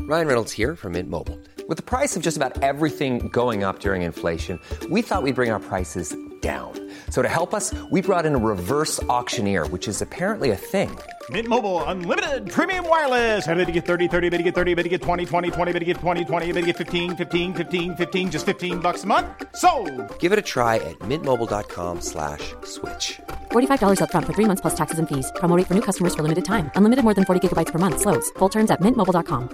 Ryan Reynolds here from Mint Mobile. With the price of just about everything going up during inflation, we thought we'd bring our prices down. So to help us, we brought in a reverse auctioneer, which is apparently a thing. Mint Mobile Unlimited Premium Wireless. How to get 30, 30, bit to get 30, bit to get 20, 20, 20, bit to get 20, 20, bit to get 15, 15, 15, 15, just $15 a month? Sold! Give it a try at mintmobile.com/switch. $45 up front for 3 months plus taxes and fees. Promo rate for new customers for limited time. Unlimited more than 40 gigabytes per month. Slows full terms at mintmobile.com.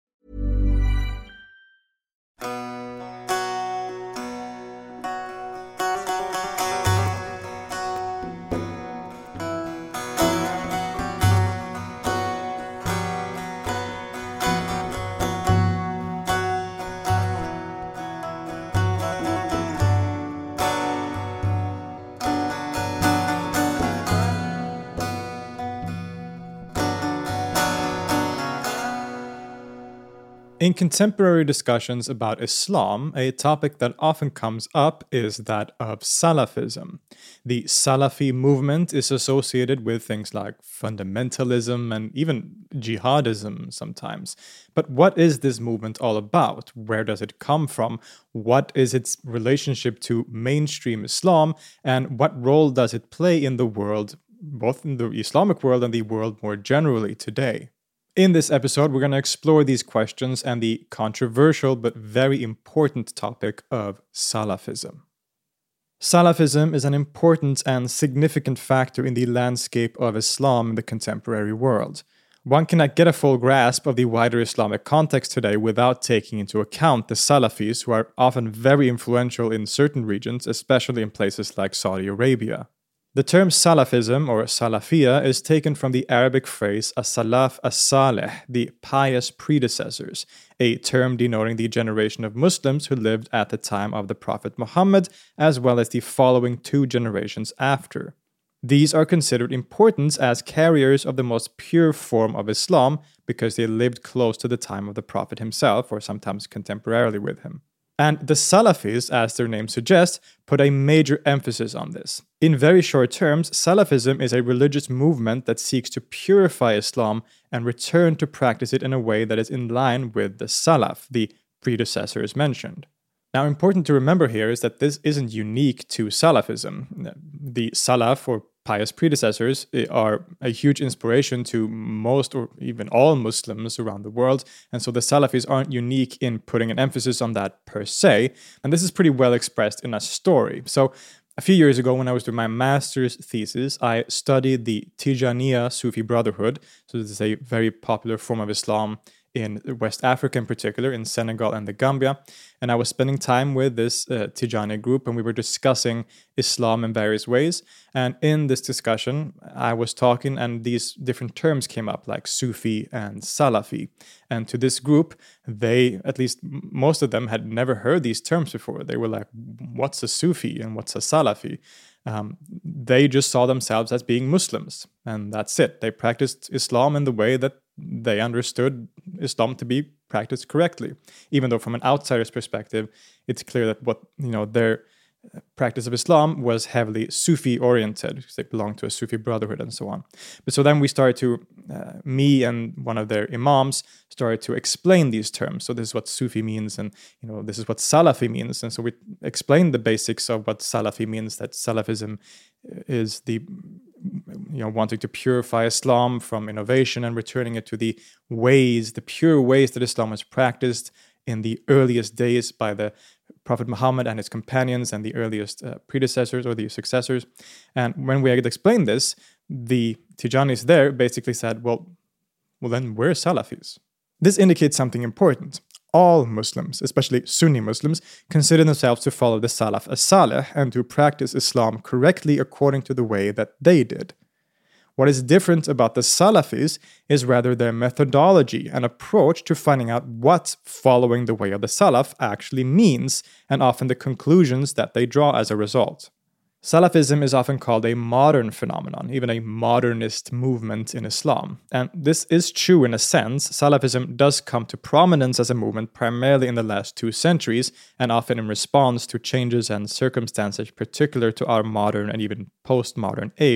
In contemporary discussions about Islam, a topic that often comes up is that of Salafism. The Salafi movement is associated with things like fundamentalism and even jihadism sometimes. But what is this movement all about? Where does it come from? What is its relationship to mainstream Islam? And what role does it play in the world, both in the Islamic world and the world more generally today? In this episode, we're going to explore these questions and the controversial but very important topic of Salafism. Salafism is an important and significant factor in the landscape of Islam in the contemporary world. One cannot get a full grasp of the wider Islamic context today without taking into account the Salafis, who are often very influential in certain regions, especially in places like Saudi Arabia. The term Salafism or Salafiyya is taken from the Arabic phrase as-salaf as-salih, the pious predecessors, a term denoting the generation of Muslims who lived at the time of the Prophet Muhammad, as well as the following 2 generations after. These are considered important as carriers of the most pure form of Islam because they lived close to the time of the Prophet himself, or sometimes contemporarily with him. And the Salafis, as their name suggests, put a major emphasis on this. In very short terms, Salafism is a religious movement that seeks to purify Islam and return to practice it in a way that is in line with the Salaf, the predecessors mentioned. Now, important to remember here is that this isn't unique to Salafism. The Salaf, or pious predecessors, are a huge inspiration to most or even all Muslims around the world, and so the Salafis aren't unique in putting an emphasis on that per se, and this is pretty well expressed in a story. So, a few years ago, when I was doing my master's thesis, I studied the Tijaniya Sufi Brotherhood. So this is a very popular form of Islam in West Africa in particular, in Senegal and the Gambia. And I was spending time with this Tijani group, and we were discussing Islam in various ways. And in this discussion, I was talking, and these different terms came up, like Sufi and Salafi. And to this group, they, at least most of them, had never heard these terms before. They were like, what's a Sufi and what's a Salafi? They just saw themselves as being Muslims, and that's it. They practiced Islam in the way that they understood Islam to be practiced correctly. Even though from an outsider's perspective, it's clear that their practice of Islam was heavily Sufi-oriented, because they belonged to a Sufi brotherhood and so on. But so then we started to, me and one of their imams started to explain these terms. So this is what Sufi means, and this is what Salafi means. And so we explained the basics of what Salafi means, that Salafism is the wanting to purify Islam from innovation and returning it to the pure ways that Islam was practiced in the earliest days by the Prophet Muhammad and his companions and the earliest predecessors or the successors. And when we had explained this, the Tijanis there basically said, well, then we're Salafis. This indicates something important. All Muslims, especially Sunni Muslims, consider themselves to follow the Salaf as-Salih and to practice Islam correctly according to the way that they did. What is different about the Salafis is rather their methodology and approach to finding out what following the way of the Salaf actually means, and often the conclusions that they draw as a result. Salafism is often called a modern phenomenon, even a modernist movement in Islam. And this is true in a sense. Salafism does come to prominence as a movement primarily in the last 2 centuries, and often in response to changes and circumstances particular to our modern and even postmodern age.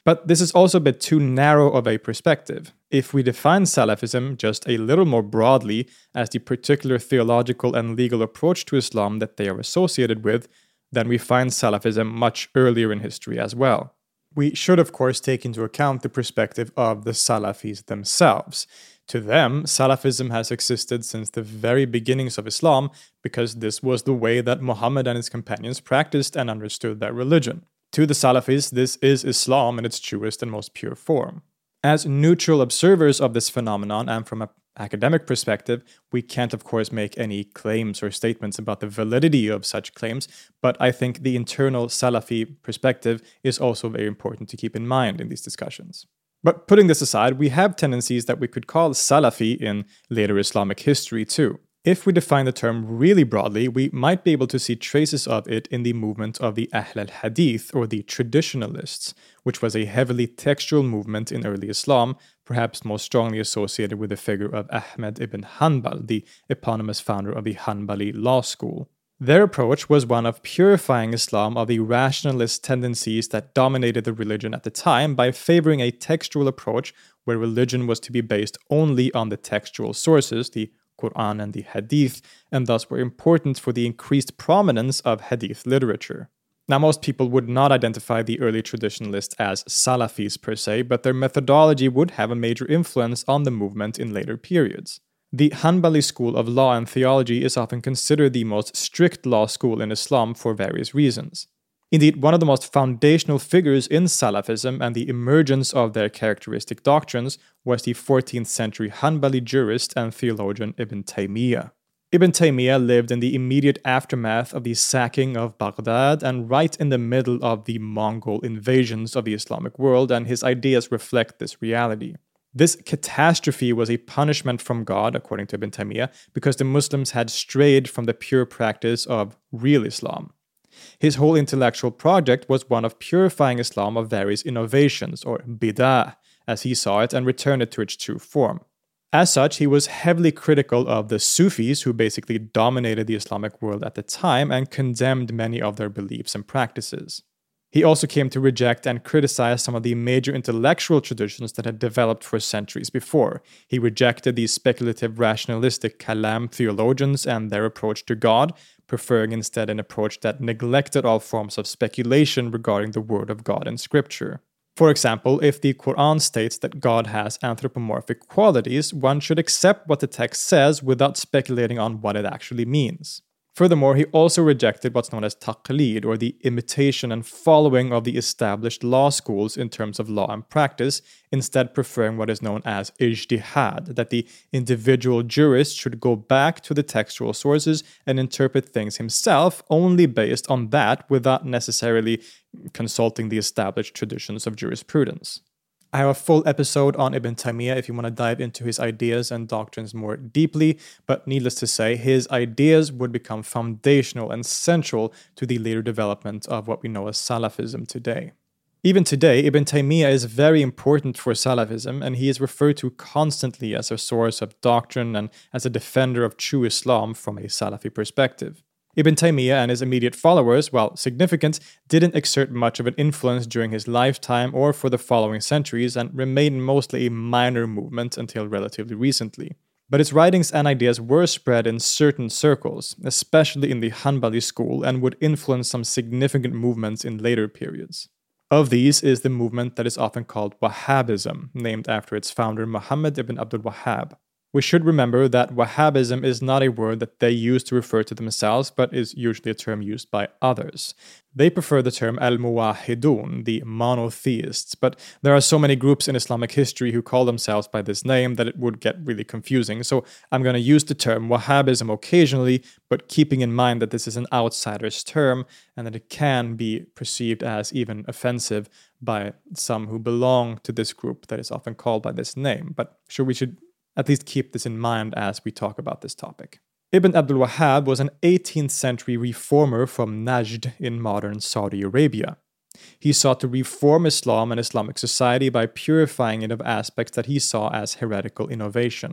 But this is also a bit too narrow of a perspective. If we define Salafism just a little more broadly as the particular theological and legal approach to Islam that they are associated with, then we find Salafism much earlier in history as well. We should, of course, take into account the perspective of the Salafis themselves. To them, Salafism has existed since the very beginnings of Islam because this was the way that Muhammad and his companions practiced and understood their religion. To the Salafis, this is Islam in its truest and most pure form. As neutral observers of this phenomenon and from an academic perspective, we can't of course make any claims or statements about the validity of such claims, but I think the internal Salafi perspective is also very important to keep in mind in these discussions. But putting this aside, we have tendencies that we could call Salafi in later Islamic history too. If we define the term really broadly, we might be able to see traces of it in the movement of the Ahl al-Hadith, or the traditionalists, which was a heavily textual movement in early Islam, perhaps most strongly associated with the figure of Ahmed ibn Hanbal, the eponymous founder of the Hanbali law school. Their approach was one of purifying Islam of the rationalist tendencies that dominated the religion at the time by favoring a textual approach where religion was to be based only on the textual sources, the Quran and the Hadith, and thus were important for the increased prominence of Hadith literature. Now, most people would not identify the early traditionalists as Salafis per se, but their methodology would have a major influence on the movement in later periods. The Hanbali school of law and theology is often considered the most strict law school in Islam for various reasons. Indeed, one of the most foundational figures in Salafism and the emergence of their characteristic doctrines was the 14th century Hanbali jurist and theologian Ibn Taymiyyah. Ibn Taymiyyah lived in the immediate aftermath of the sacking of Baghdad and right in the middle of the Mongol invasions of the Islamic world, and his ideas reflect this reality. This catastrophe was a punishment from God, according to Ibn Taymiyyah, because the Muslims had strayed from the pure practice of real Islam. His whole intellectual project was one of purifying Islam of various innovations, or bid'ah, as he saw it, and return it to its true form. As such, he was heavily critical of the Sufis, who basically dominated the Islamic world at the time and condemned many of their beliefs and practices. He also came to reject and criticize some of the major intellectual traditions that had developed for centuries before. He rejected these speculative rationalistic kalam theologians and their approach to God, preferring instead an approach that neglected all forms of speculation regarding the word of God in scripture. For example, if the Quran states that God has anthropomorphic qualities, one should accept what the text says without speculating on what it actually means. Furthermore, he also rejected what's known as taqlid, or the imitation and following of the established law schools in terms of law and practice, instead preferring what is known as ijtihad, that the individual jurist should go back to the textual sources and interpret things himself only based on that without necessarily consulting the established traditions of jurisprudence. I have a full episode on Ibn Taymiyyah if you want to dive into his ideas and doctrines more deeply, but needless to say, his ideas would become foundational and central to the later development of what we know as Salafism today. Even today, Ibn Taymiyyah is very important for Salafism, and he is referred to constantly as a source of doctrine and as a defender of true Islam from a Salafi perspective. Ibn Taymiyyah and his immediate followers, while significant, didn't exert much of an influence during his lifetime or for the following centuries and remained mostly a minor movement until relatively recently. But its writings and ideas were spread in certain circles, especially in the Hanbali school, and would influence some significant movements in later periods. Of these is the movement that is often called Wahhabism, named after its founder Muhammad ibn Abdul Wahhab. We should remember that Wahhabism is not a word that they use to refer to themselves, but is usually a term used by others. They prefer the term al-Muwahhidun, the monotheists, but there are so many groups in Islamic history who call themselves by this name that it would get really confusing, so I'm going to use the term Wahhabism occasionally, but keeping in mind that this is an outsider's term and that it can be perceived as even offensive by some who belong to this group that is often called by this name. But we should at least keep this in mind as we talk about this topic. Ibn Abdul Wahhab was an 18th century reformer from Najd in modern Saudi Arabia. He sought to reform Islam and Islamic society by purifying it of aspects that he saw as heretical innovation.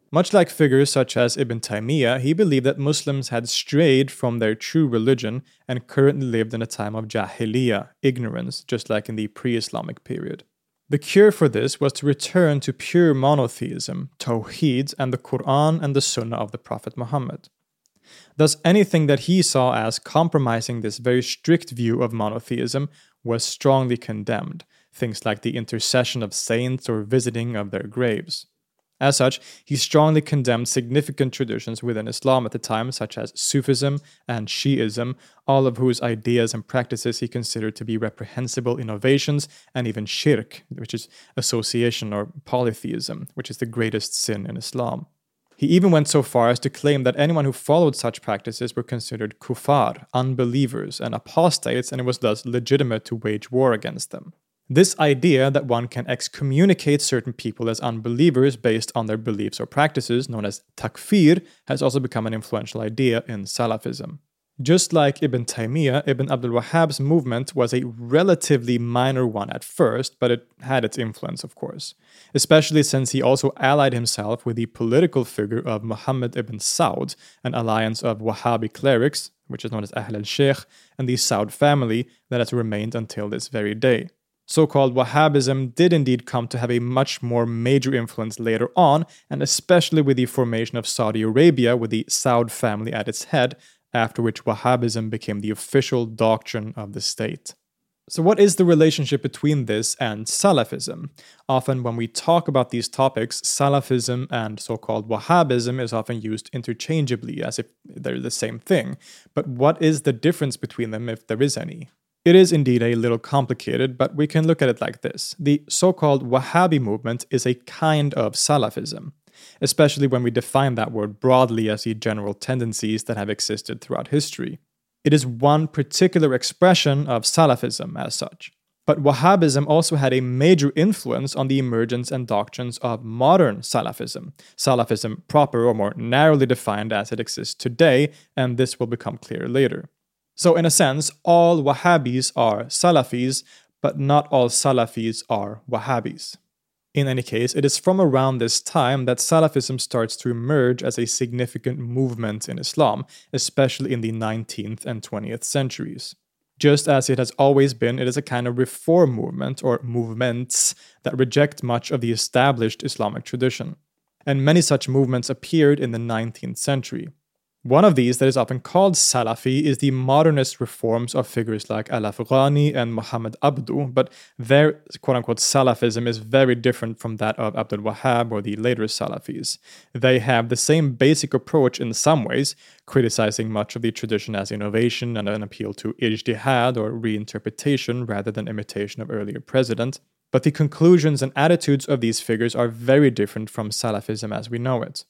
Much like figures such as Ibn Taymiyyah, he believed that Muslims had strayed from their true religion and currently lived in a time of jahiliyyah, ignorance, just like in the pre-Islamic period. The cure for this was to return to pure monotheism, tawheed, and the Quran and the Sunnah of the Prophet Muhammad. Thus, anything that he saw as compromising this very strict view of monotheism was strongly condemned, things like the intercession of saints or visiting of their graves. As such, he strongly condemned significant traditions within Islam at the time, such as Sufism and Shi'ism, all of whose ideas and practices he considered to be reprehensible innovations, and even shirk, which is association or polytheism, which is the greatest sin in Islam. He even went so far as to claim that anyone who followed such practices were considered kuffar, unbelievers, and apostates, and it was thus legitimate to wage war against them. This idea that one can excommunicate certain people as unbelievers based on their beliefs or practices, known as takfir, has also become an influential idea in Salafism. Just like Ibn Taymiyyah, Ibn Abdul Wahhab's movement was a relatively minor one at first, but it had its influence, of course, especially since he also allied himself with the political figure of Muhammad ibn Saud, an alliance of Wahhabi clerics, which is known as Ahl al-Sheikh, and the Saud family that has remained until this very day. So-called Wahhabism did indeed come to have a much more major influence later on, and especially with the formation of Saudi Arabia with the Saud family at its head, after which Wahhabism became the official doctrine of the state. So what is the relationship between this and Salafism? Often when we talk about these topics, Salafism and so-called Wahhabism is often used interchangeably, as if they're the same thing. But what is the difference between them, if there is any? It is indeed a little complicated, but we can look at it like this. The so-called Wahhabi movement is a kind of Salafism, especially when we define that word broadly as the general tendencies that have existed throughout history. It is one particular expression of Salafism as such. But Wahhabism also had a major influence on the emergence and doctrines of modern Salafism, Salafism proper or more narrowly defined as it exists today, and this will become clear later. So in a sense, all Wahhabis are Salafis, but not all Salafis are Wahhabis. In any case, it is from around this time that Salafism starts to emerge as a significant movement in Islam, especially in the 19th and 20th centuries. Just as it has always been, it is a kind of reform movement, or movements, that reject much of the established Islamic tradition. And many such movements appeared in the 19th century. One of these that is often called Salafi is the modernist reforms of figures like Al-Afghani and Muhammad Abdu, but their quote-unquote Salafism is very different from that of Abdul Wahhab or the later Salafis. They have the same basic approach in some ways, criticizing much of the tradition as innovation and an appeal to ijtihad or reinterpretation rather than imitation of earlier precedent, but the conclusions and attitudes of these figures are very different from Salafism as we know it.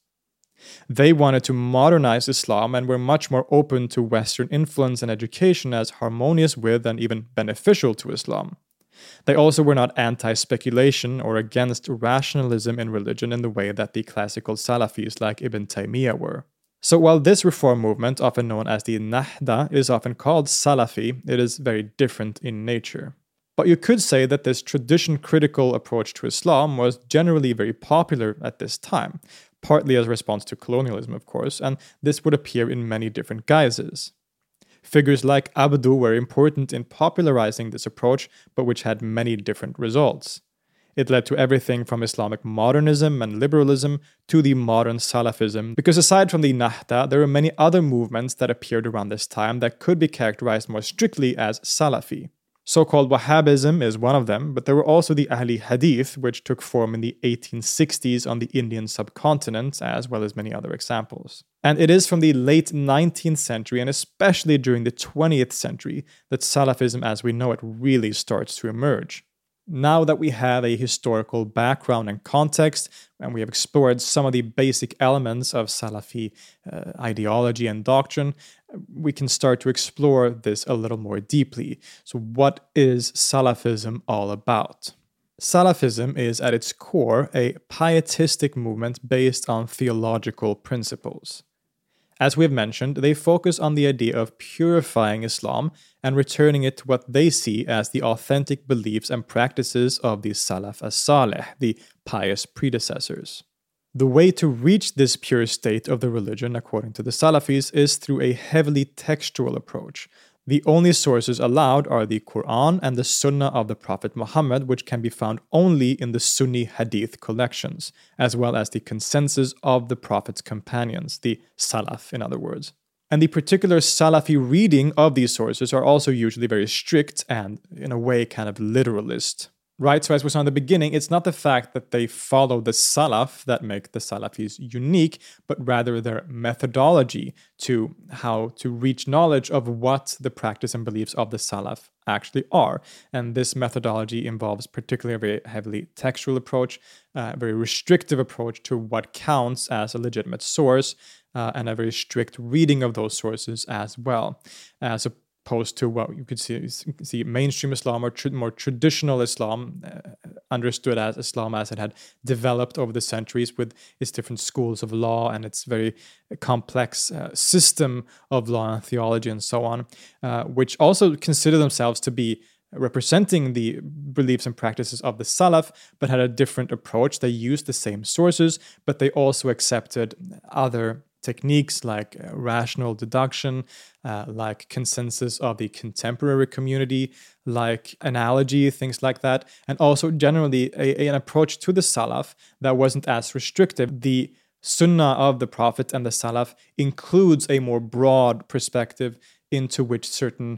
They wanted to modernize Islam and were much more open to Western influence and education as harmonious with and even beneficial to Islam. They also were not anti-speculation or against rationalism in religion in the way that the classical Salafis like Ibn Taymiyyah were. So while this reform movement, often known as the Nahda, is often called Salafi, it is very different in nature. But you could say that this tradition-critical approach to Islam was generally very popular at this time, partly as a response to colonialism, of course, and this would appear in many different guises. Figures like Abdu were important in popularizing this approach, but which had many different results. It led to everything from Islamic modernism and liberalism to the modern Salafism, because aside from the Nahda, there were many other movements that appeared around this time that could be characterized more strictly as Salafi. So-called Wahhabism is one of them, but there were also the Ahli Hadith, which took form in the 1860s on the Indian subcontinent, as well as many other examples. And it is from the late 19th century, and especially during the 20th century, that Salafism as we know it really starts to emerge. Now that we have a historical background and context, and we have explored some of the basic elements of Salafi ideology and doctrine, we can start to explore this a little more deeply. So what is Salafism all about? Salafism is at its core a pietistic movement based on theological principles. As we have mentioned, they focus on the idea of purifying Islam and returning it to what they see as the authentic beliefs and practices of the Salaf as-Salih, the pious predecessors. The way to reach this pure state of the religion, according to the Salafis, is through a heavily textual approach. The only sources allowed are the Quran and the Sunnah of the Prophet Muhammad, which can be found only in the Sunni Hadith collections, as well as the consensus of the Prophet's companions, the Salaf, in other words. And the particular Salafi reading of these sources are also usually very strict and, in a way, kind of literalist. Right, so as we saw in the beginning, it's not the fact that they follow the Salaf that make the Salafis unique, but rather their methodology to how to reach knowledge of what the practice and beliefs of the Salaf actually are. And this methodology involves particularly a very heavily textual approach, a very restrictive approach to what counts as a legitimate source, and a very strict reading of those sources as well, as opposed to what you could see mainstream Islam or more traditional Islam, understood as Islam as it had developed over the centuries with its different schools of law and its very complex system of law and theology and so on, which also consider themselves to be representing the beliefs and practices of the Salaf, but had a different approach. They used the same sources, but they also accepted other techniques like rational deduction, like consensus of the contemporary community, like analogy, things like that, and also generally an approach to the Salaf that wasn't as restrictive. The Sunnah of the Prophet and the Salaf includes a more broad perspective into which certain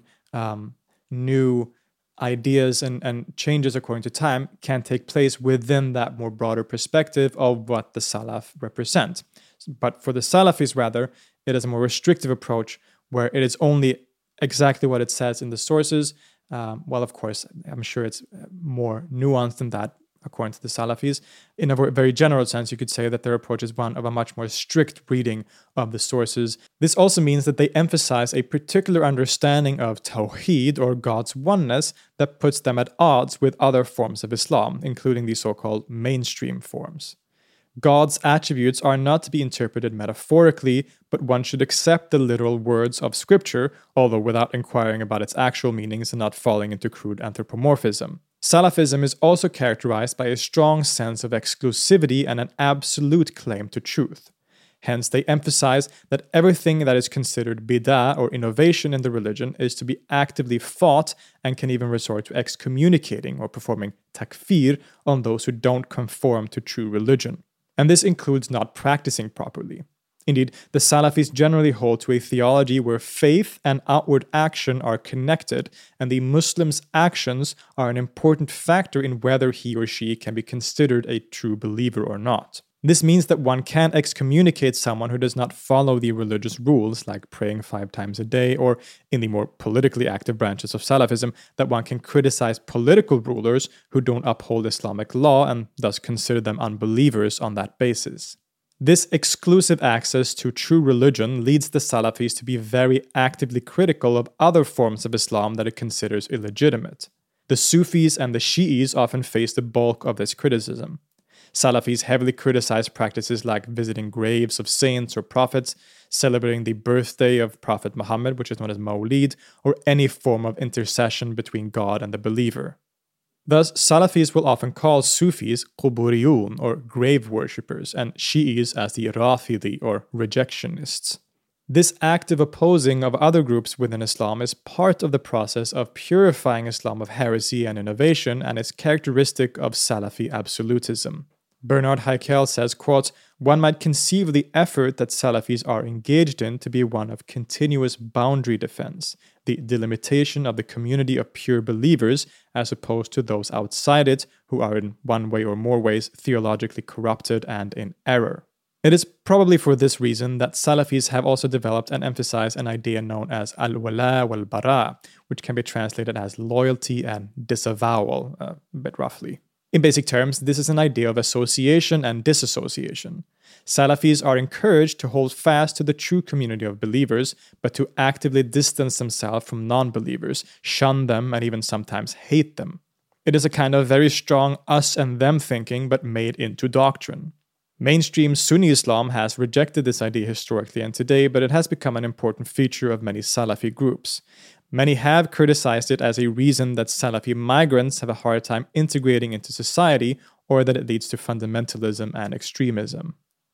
new ideas and changes according to time can take place within that more broader perspective of what the Salaf represent. But for the Salafis, rather, it is a more restrictive approach where it is only exactly what it says in the sources. Well, of course, I'm sure it's more nuanced than that, according to the Salafis. In a very general sense, you could say that their approach is one of a much more strict reading of the sources. This also means that they emphasize a particular understanding of Tawheed, or God's oneness, that puts them at odds with other forms of Islam, including the so-called mainstream forms. God's attributes are not to be interpreted metaphorically, but one should accept the literal words of Scripture, although without inquiring about its actual meanings and not falling into crude anthropomorphism. Salafism is also characterized by a strong sense of exclusivity and an absolute claim to truth. Hence, they emphasize that everything that is considered bid'ah or innovation in the religion is to be actively fought and can even resort to excommunicating or performing takfir on those who don't conform to true religion. And this includes not practicing properly. Indeed, the Salafis generally hold to a theology where faith and outward action are connected, and the Muslim's actions are an important factor in whether he or she can be considered a true believer or not. This means that one can excommunicate someone who does not follow the religious rules, like praying 5 times a day, or in the more politically active branches of Salafism, that one can criticize political rulers who don't uphold Islamic law and thus consider them unbelievers on that basis. This exclusive access to true religion leads the Salafis to be very actively critical of other forms of Islam that it considers illegitimate. The Sufis and the Shi'is often face the bulk of this criticism. Salafis heavily criticize practices like visiting graves of saints or prophets, celebrating the birthday of Prophet Muhammad, which is known as Mawlid, or any form of intercession between God and the believer. Thus, Salafis will often call Sufis Quburiyun, or grave worshippers, and Shi'is as the Rafidi, or rejectionists. This active opposing of other groups within Islam is part of the process of purifying Islam of heresy and innovation, and is characteristic of Salafi absolutism. Bernard Haeckel says, quote, "One might conceive the effort that Salafis are engaged in to be one of continuous boundary defense, the delimitation of the community of pure believers as opposed to those outside it who are in one way or more ways theologically corrupted and in error." It is probably for this reason that Salafis have also developed and emphasized an idea known as al-wala wal-bara, which can be translated as loyalty and disavowal, a bit roughly. In basic terms, this is an idea of association and disassociation. Salafis are encouraged to hold fast to the true community of believers, but to actively distance themselves from non-believers, shun them, and even sometimes hate them. It is a kind of very strong us and them thinking, but made into doctrine. Mainstream Sunni Islam has rejected this idea historically and today, but it has become an important feature of many Salafi groups. Many have criticized it as a reason that Salafi migrants have a hard time integrating into society, or that it leads to fundamentalism and extremism.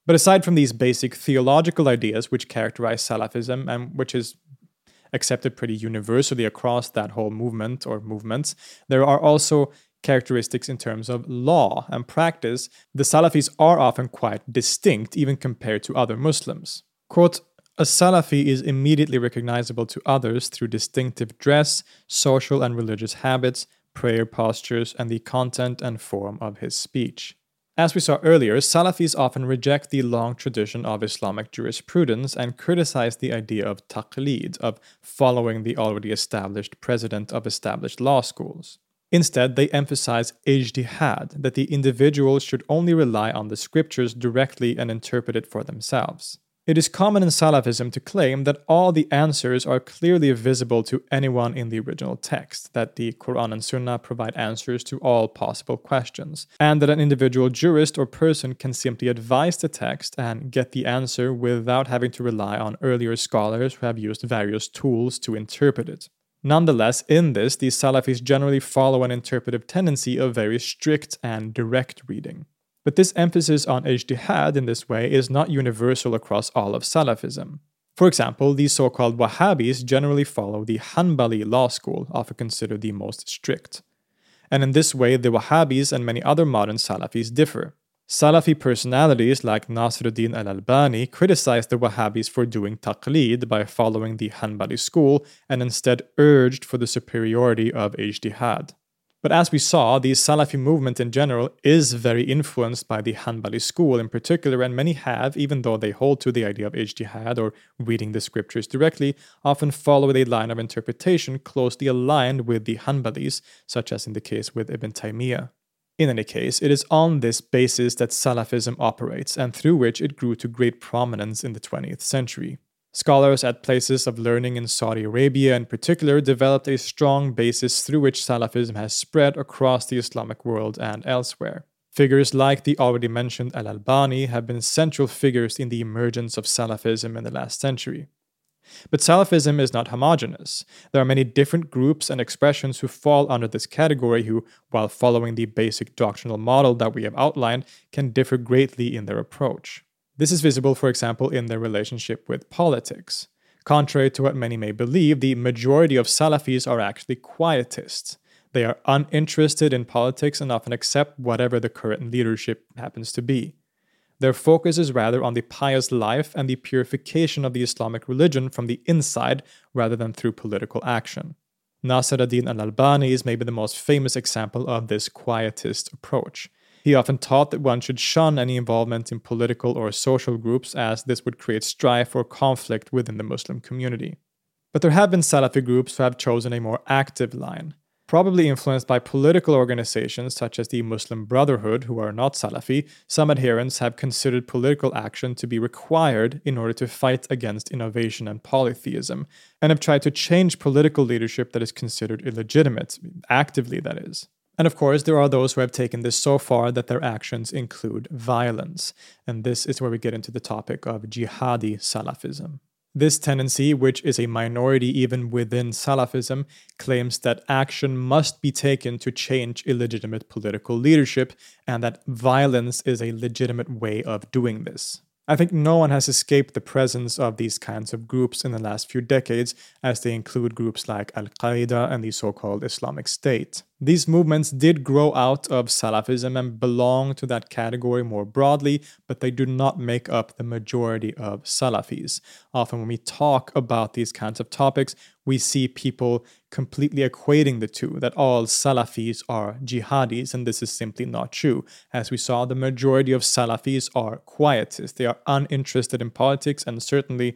But aside from these basic theological ideas which characterize Salafism and which is accepted pretty universally across that whole movement or movements, there are also characteristics in terms of law and practice. The Salafis are often quite distinct, even compared to other Muslims. Quote, "A Salafi is immediately recognizable to others through distinctive dress, social and religious habits, prayer postures, and the content and form of his speech." As we saw earlier, Salafis often reject the long tradition of Islamic jurisprudence and criticize the idea of taqlid, of following the already established president of established law schools. Instead, they emphasize ijtihad, that the individual should only rely on the scriptures directly and interpret it for themselves. It is common in Salafism to claim that all the answers are clearly visible to anyone in the original text, that the Quran and Sunnah provide answers to all possible questions, and that an individual jurist or person can simply advise the text and get the answer without having to rely on earlier scholars who have used various tools to interpret it. Nonetheless, in this, the Salafis generally follow an interpretive tendency of very strict and direct reading. But this emphasis on ijtihad in this way is not universal across all of Salafism. For example, the so-called Wahhabis generally follow the Hanbali law school, often considered the most strict. And in this way, the Wahhabis and many other modern Salafis differ. Salafi personalities like Nasruddin al-Albani criticized the Wahhabis for doing taqlid by following the Hanbali school and instead urged for the superiority of ijtihad. But as we saw, the Salafi movement in general is very influenced by the Hanbali school in particular, and many have, even though they hold to the idea of ijtihad or reading the scriptures directly, often follow a line of interpretation closely aligned with the Hanbalis, such as in the case with Ibn Taymiyyah. In any case, it is on this basis that Salafism operates, and through which it grew to great prominence in the 20th century. Scholars at places of learning in Saudi Arabia in particular developed a strong basis through which Salafism has spread across the Islamic world and elsewhere. Figures like the already mentioned Al-Albani have been central figures in the emergence of Salafism in the last century. But Salafism is not homogeneous. There are many different groups and expressions who fall under this category who, while following the basic doctrinal model that we have outlined, can differ greatly in their approach. This is visible, for example, in their relationship with politics. Contrary to what many may believe, the majority of Salafis are actually quietists. They are uninterested in politics and often accept whatever the current leadership happens to be. Their focus is rather on the pious life and the purification of the Islamic religion from the inside rather than through political action. Nasr ad-Din al-Albani is maybe the most famous example of this quietist approach. He often taught that one should shun any involvement in political or social groups as this would create strife or conflict within the Muslim community. But there have been Salafi groups who have chosen a more active line. Probably influenced by political organizations such as the Muslim Brotherhood, who are not Salafi, some adherents have considered political action to be required in order to fight against innovation and polytheism, and have tried to change political leadership that is considered illegitimate, actively that is. And of course, there are those who have taken this so far that their actions include violence. And this is where we get into the topic of jihadi Salafism. This tendency, which is a minority even within Salafism, claims that action must be taken to change illegitimate political leadership and that violence is a legitimate way of doing this. I think no one has escaped the presence of these kinds of groups in the last few decades, as they include groups like Al-Qaeda and the so-called Islamic State. These movements did grow out of Salafism and belong to that category more broadly, but they do not make up the majority of Salafis. Often when we talk about these kinds of topics, we see people completely equating the two, that all Salafis are jihadis, and this is simply not true. As we saw, the majority of Salafis are quietists. They are uninterested in politics, and certainly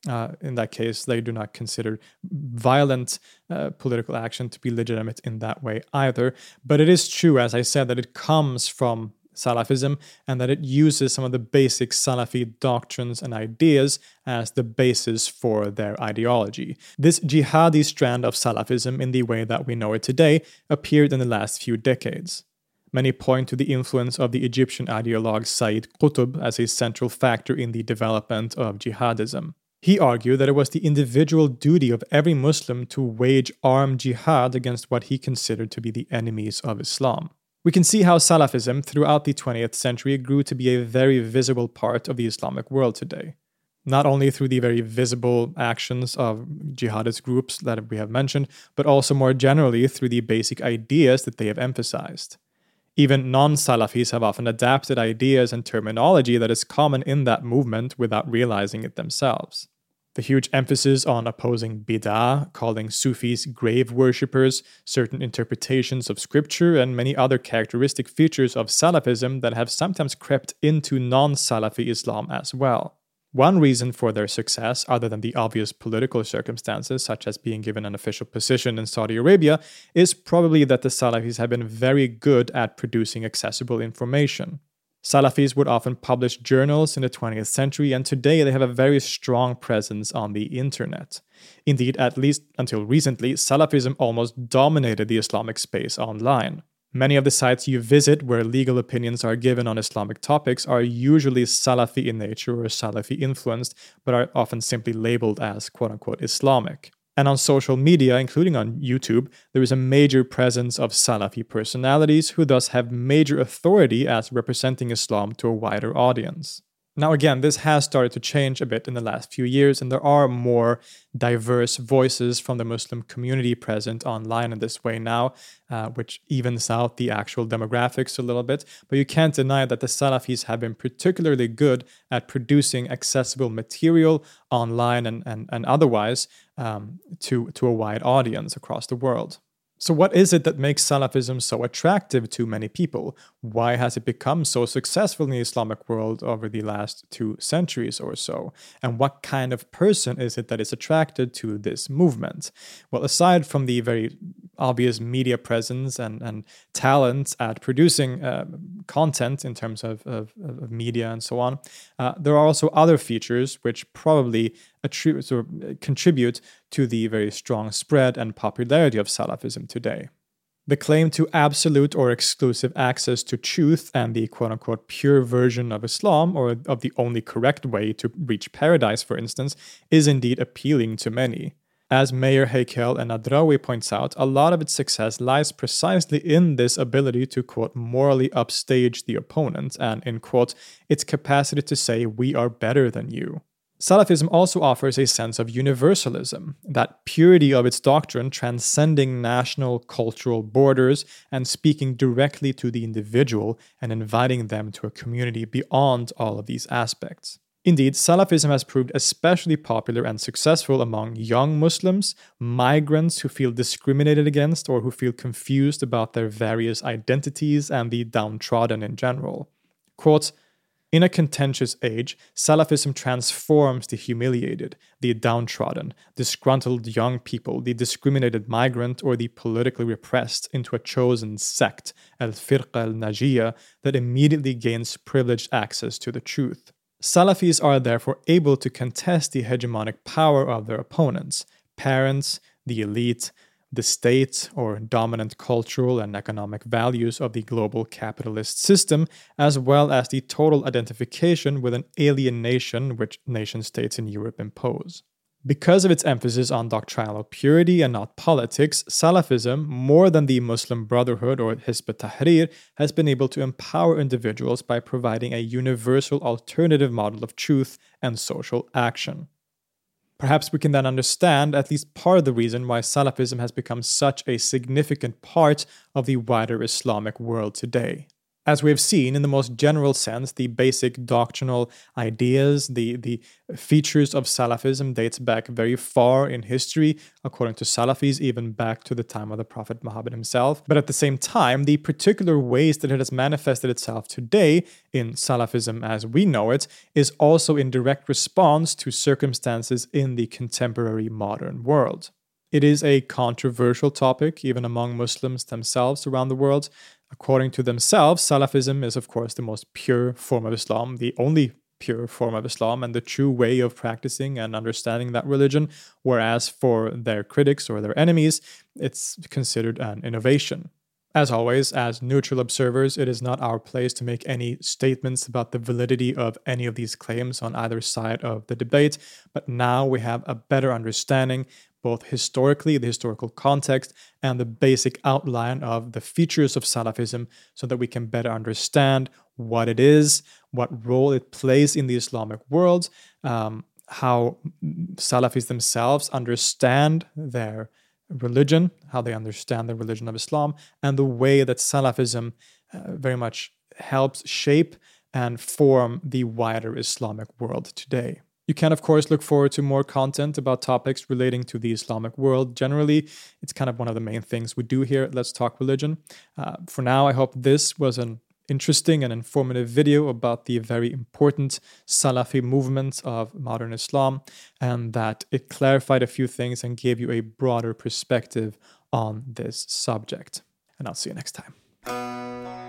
in that case, they do not consider violent political action to be legitimate in that way either. But it is true, as I said, that it comes from Salafism and that it uses some of the basic Salafi doctrines and ideas as the basis for their ideology. This jihadi strand of Salafism, in the way that we know it today, appeared in the last few decades. Many point to the influence of the Egyptian ideologue Sayyid Qutb as a central factor in the development of jihadism. He argued that it was the individual duty of every Muslim to wage armed jihad against what he considered to be the enemies of Islam. We can see how Salafism throughout the 20th century grew to be a very visible part of the Islamic world today. Not only through the very visible actions of jihadist groups that we have mentioned, but also more generally through the basic ideas that they have emphasized. Even non-Salafis have often adapted ideas and terminology that is common in that movement without realizing it themselves. The huge emphasis on opposing bid'ah, calling Sufis grave worshippers, certain interpretations of scripture, and many other characteristic features of Salafism that have sometimes crept into non-Salafi Islam as well. One reason for their success, other than the obvious political circumstances, such as being given an official position in Saudi Arabia, is probably that the Salafis have been very good at producing accessible information. Salafis would often publish journals in the 20th century, and today they have a very strong presence on the internet. Indeed, at least until recently, Salafism almost dominated the Islamic space online. Many of the sites you visit where legal opinions are given on Islamic topics are usually Salafi in nature or Salafi influenced, but are often simply labeled as quote-unquote Islamic. And on social media, including on YouTube, there is a major presence of Salafi personalities who thus have major authority as representing Islam to a wider audience. Now again, this has started to change a bit in the last few years, and there are more diverse voices from the Muslim community present online in this way now, which evens out the actual demographics a little bit. But you can't deny that the Salafis have been particularly good at producing accessible material online and otherwise to a wide audience across the world. So what is it that makes Salafism so attractive to many people? Why has it become so successful in the Islamic world over the last 2 centuries or so? And what kind of person is it that is attracted to this movement? Well, aside from the very obvious media presence and talent at producing content in terms of media and so on, there are also other features which probably contribute to the very strong spread and popularity of Salafism today. The claim to absolute or exclusive access to truth and the quote-unquote pure version of Islam, or of the only correct way to reach paradise, for instance, is indeed appealing to many. As Meir Heikel and Adrawi points out, a lot of its success lies precisely in this ability to, quote, morally upstage the opponent and, in quote, its capacity to say, we are better than you. Salafism also offers a sense of universalism, that purity of its doctrine transcending national cultural borders and speaking directly to the individual and inviting them to a community beyond all of these aspects. Indeed, Salafism has proved especially popular and successful among young Muslims, migrants who feel discriminated against or who feel confused about their various identities, and the downtrodden in general. Quote, in a contentious age, Salafism transforms the humiliated, the downtrodden, disgruntled young people, the discriminated migrant, or the politically repressed into a chosen sect, al-Firqa al-Najiyya, that immediately gains privileged access to the truth. Salafis are therefore able to contest the hegemonic power of their opponents, parents, the elite, the state, or dominant cultural and economic values of the global capitalist system, as well as the total identification with an alien nation which nation-states in Europe impose. Because of its emphasis on doctrinal purity and not politics, Salafism, more than the Muslim Brotherhood or Hizb ut-Tahrir, has been able to empower individuals by providing a universal alternative model of truth and social action. Perhaps we can then understand at least part of the reason why Salafism has become such a significant part of the wider Islamic world today. As we have seen, in the most general sense, the basic doctrinal ideas, the features of Salafism dates back very far in history, according to Salafis, even back to the time of the Prophet Muhammad himself. But at the same time, the particular ways that it has manifested itself today in Salafism as we know it is also in direct response to circumstances in the contemporary modern world. It is a controversial topic, even among Muslims themselves around the world. According to themselves, Salafism is, of course, the most pure form of Islam, the only pure form of Islam, and the true way of practicing and understanding that religion, whereas for their critics or their enemies, it's considered an innovation. As always, as neutral observers, it is not our place to make any statements about the validity of any of these claims on either side of the debate, but now we have a better understanding both historically, the historical context, and the basic outline of the features of Salafism so that we can better understand what it is, what role it plays in the Islamic world, how Salafis themselves understand their religion, how they understand the religion of Islam, and the way that Salafism very much helps shape and form the wider Islamic world today. You can, of course, look forward to more content about topics relating to the Islamic world. Generally, it's kind of one of the main things we do here at Let's Talk Religion. For now, I hope this was an interesting and informative video about the very important Salafi movement of modern Islam, and that it clarified a few things and gave you a broader perspective on this subject. And I'll see you next time.